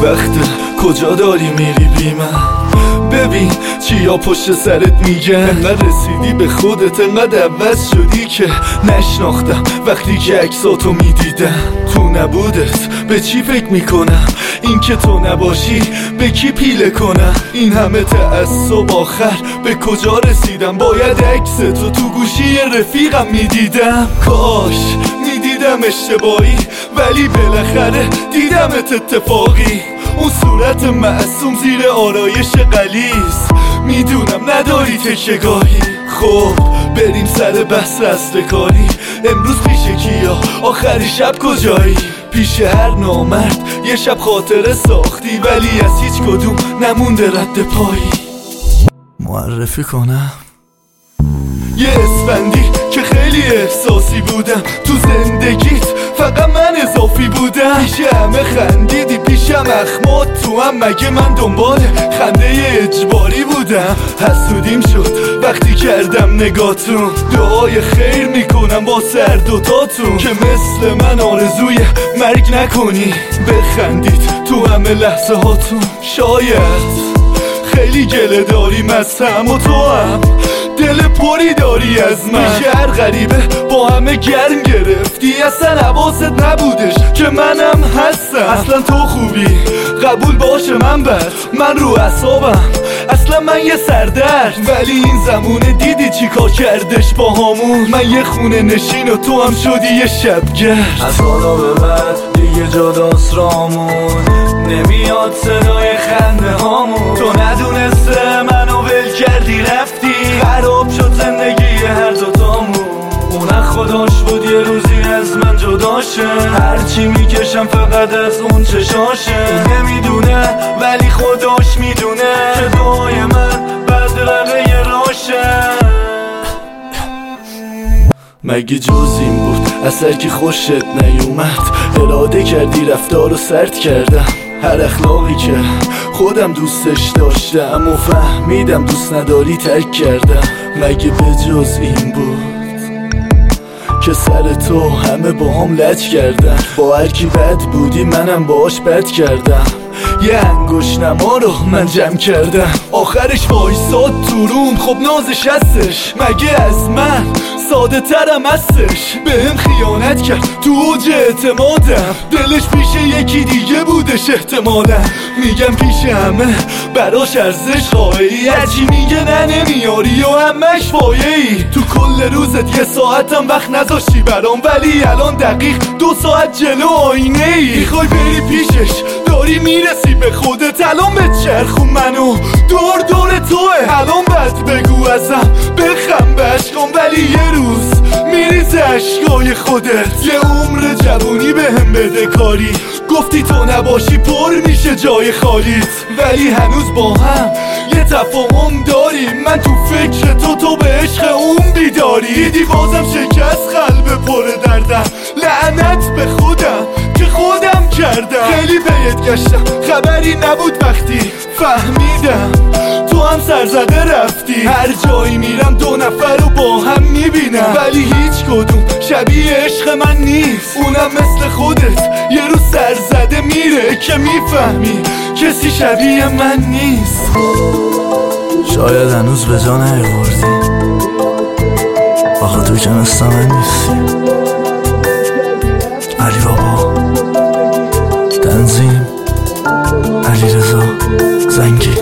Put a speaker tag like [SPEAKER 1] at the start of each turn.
[SPEAKER 1] وقته کجا داری میری بی من؟ ببین چیا پشت سرت میگن، انقدر رسیدی به خودت، انقدر عوض شدی که نشناختم وقتی که عکساتو میدیدم. تو نبودت به چی فکر میکنم؟ این که تو نباشی به کی پیله کنم؟ این همه تعصب آخر به کجا رسیدم؟ باید عکستو تو گوشی رفیقم میدیدم. کاش میدیدم اشتباهی ولی بالاخره دیدمت اتفاقی. اون صورت معصوم زیر آرایش غلیظ، میدونم نداری تکیه‌گاهی. خب بریم سر بحث اصل کاری. امروز پیش کیا؟ آخر شب کجایی؟ پیش هر نامرد یه شب خاطره ساختی ولی از هیچ کدوم نمونده رد پایی. معرفی کنم یه اسفندی که خیلی احساسی بودم تو زندگیت، فقط من اضافی بودم. پیش همه خندیدی، پیشم اخمات تو هم، مگه من دنبال خنده اجباری بودم؟ حسودیم شد وقتی کردم نگاتون، دعای خیر میکنم با سر دوتاتون که مثل من آرزوی مرگ نکنی. بخندید تو همه لحظه هاتون. شاید خیلی گله داریم از هم و تو هم دل پری داری از من. هر غریبه با همه گرم گرفتی، اصلا حواست نبودش که منم هستم. اصلا تو خوبی قبول باشه من بد، من رو اعصابم اصلا من یه سردرد. ولی این زمونه دیدی چی کار کردش با همون؟ من یه خونه نشین و تو هم شدی یه شبگرد.
[SPEAKER 2] از حالا به بعد دیگه جداست رامون، نمیاد صدای خنده هامون. تو ندونسته منو ول کردی رفتی، خراب شد زندگی هر دوتامون. اون خداش بود یه روزی از من جداشه، هرچی میکشم فقط از اون چشاشه. نمیدونه ولی خداش میدونه که دعای من بدرقه راشه.
[SPEAKER 1] مگه جز این بود اثر که خوشت نیومد؟ اراده کردی رفتار رو سرد کردم. هر اخلاقی که خودم دوستش داشتم و فهمیدم دوست نداری ترک کردم. مگه به جز این بود که سر تو همه با هم لج کردن؟ با هر کی بد بودی منم باش بد کردم. یه انگوش نما رو من جمع کردم، آخرش وایساد تو روم. خب نازش هستش مگه از من ساده ترم هستش؟ بهم خیانت کرد تو اوج اعتمادم، دلش پیش یکی دیگه بودش احتمالا. میگم پیش همه براش ارزش قائلی، هرچی میگه نه نمیاری و همش فایه‌ای. تو کل روزت یه ساعتم وقت نذاشتی برام، ولی الان دقیق 2 ساعت جلو آینه ای. میخوای بری پیشش داری میرسی به خودت، الان به چرخون منو دور دور توه. الان بد بگو ازم بخم به عشقام، ولی یه روز میریزه عشقای خودت. یه عمر جوونی بهم بده کاری، گفتی تو نباشی پر میشه جای خالیت. ولی هنوز با هم یه تفاهم داریم، من تو فکر تو به عشق اون بیداری. دیدی بازم شکست قلب پر دردم، لعنت به خودم که خودم کردم. خیلی بهت گشتم خبری نبود وقتی فهمیدم تو هم سرزده رفتی. هر جایی میرم 2 نفر رو با هم میبینم، ولی هیچ کدوم شبیه عشق من نیست. اونم مثل خودت یه روز سرزده میره که میفهمی کسی شبیه من نیست.
[SPEAKER 2] شاید هنوز به جا نیاوردی، آخه تو که مثل من نیستی. علی بابا، تنظیم علیرضا زنگی.